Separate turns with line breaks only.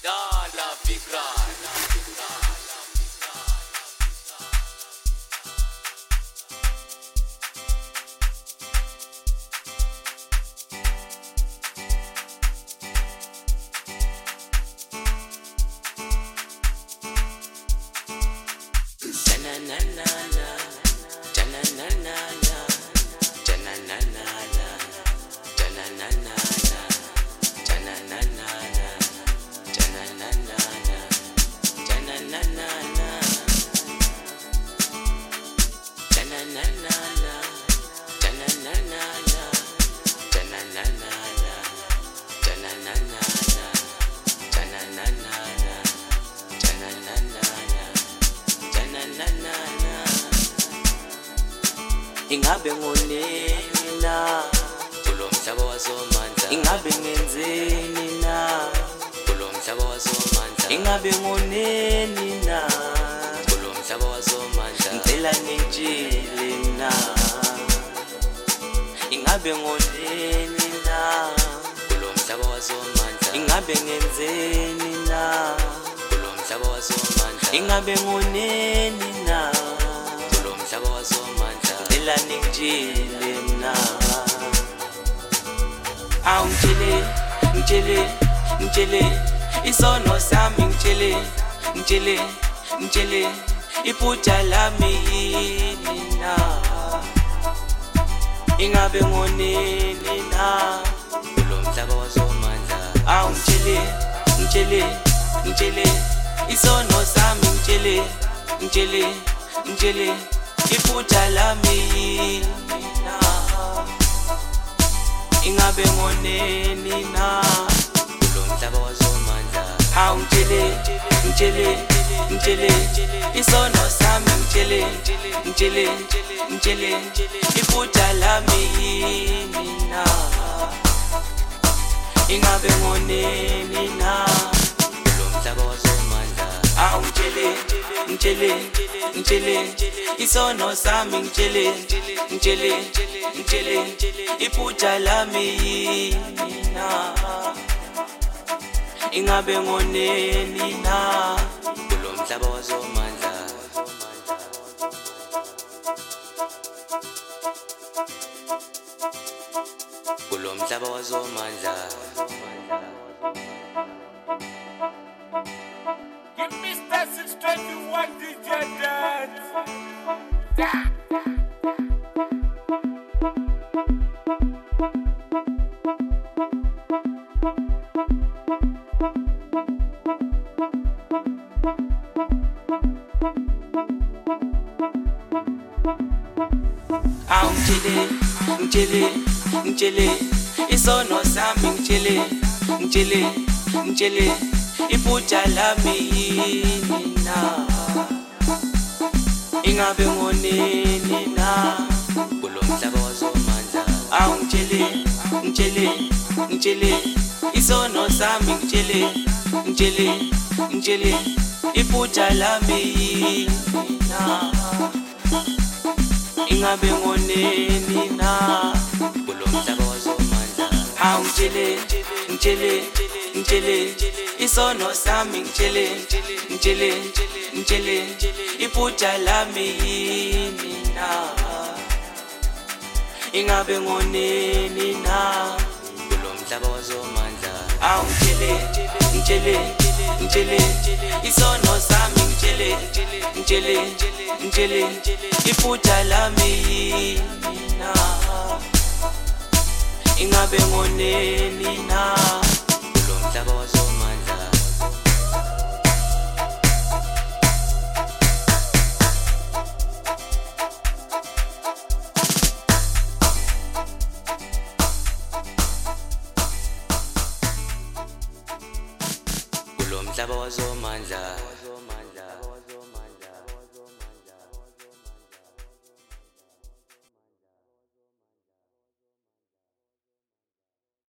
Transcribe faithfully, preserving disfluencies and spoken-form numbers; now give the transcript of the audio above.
Dala Vikram.
Ingabe ngoneni na
Kulo mhlaba wazomandla.
ingabe ngenzeni na
Kulo mhlaba wazomandla.
ingabe ngoneni na
Kulo mhlaba wazomandla.
ngicela nitshele na ingabe ngoneni na
Kulo mhlaba wazomandla.
ingabe ngenzeni na
Kulo mhlaba wazomandla.
ingabe ngoneni na
Kulo mhlaba wazomandla.
ngicela nitshele na awungitshele ngitshele ngitshele isono sami ngitshele ngitshele ngitshele iphutha lami yini na ingabe ngoneni na
Kulo mhlaba wazomandla.
awungitshele ngitshele ngitshele isono sami ngitshele ngitshele ngitshele iphutha lami yini na ingabe ngoneni na
Kulo mhlaba wazomandla.
awungitshele ngitshele ngitshele isono sami ngitshele ngitshele ngitshele iphutha lami yini na ingabe ngoneni na
Kulo mhlaba wazomandla.
awungitshele ngitshele ngitshele isono sami ngitshele ngitshele ngitshele iphutha lami yini na ingabe ngoneni na
Kulo mhlaba wazomandla. Kulo mhlaba wazomandla.
Give Mister six twenty-one D J dance. Yeah.
awungitshele ngitshele ngitshele isono sami ngitshele ngitshele ngitshele iphutha lami yini na ingabe ngoneni na
Kulo mhlaba wazomandla.
awungitshele ngitshele ngitshele isono sami ngitshele ngitshele ngitshele iphutha lami yini na ingabe ngoneni na
Kulo mhlaba wazomandla.
awungitshele ngitshele ngitshele isono sami ngitshele ngitshele ngitshele iphutha lami yini na ingabe ngoneni na
Kulo mhlaba wazomandla.
awungitshele ngitshele ngitshele isono sami ngitshele ngitshele ngitshele iphutha lami yini na ingabe ngoneni na
Kulo mhlaba wazomandla. Kulo mhlaba wazomandla.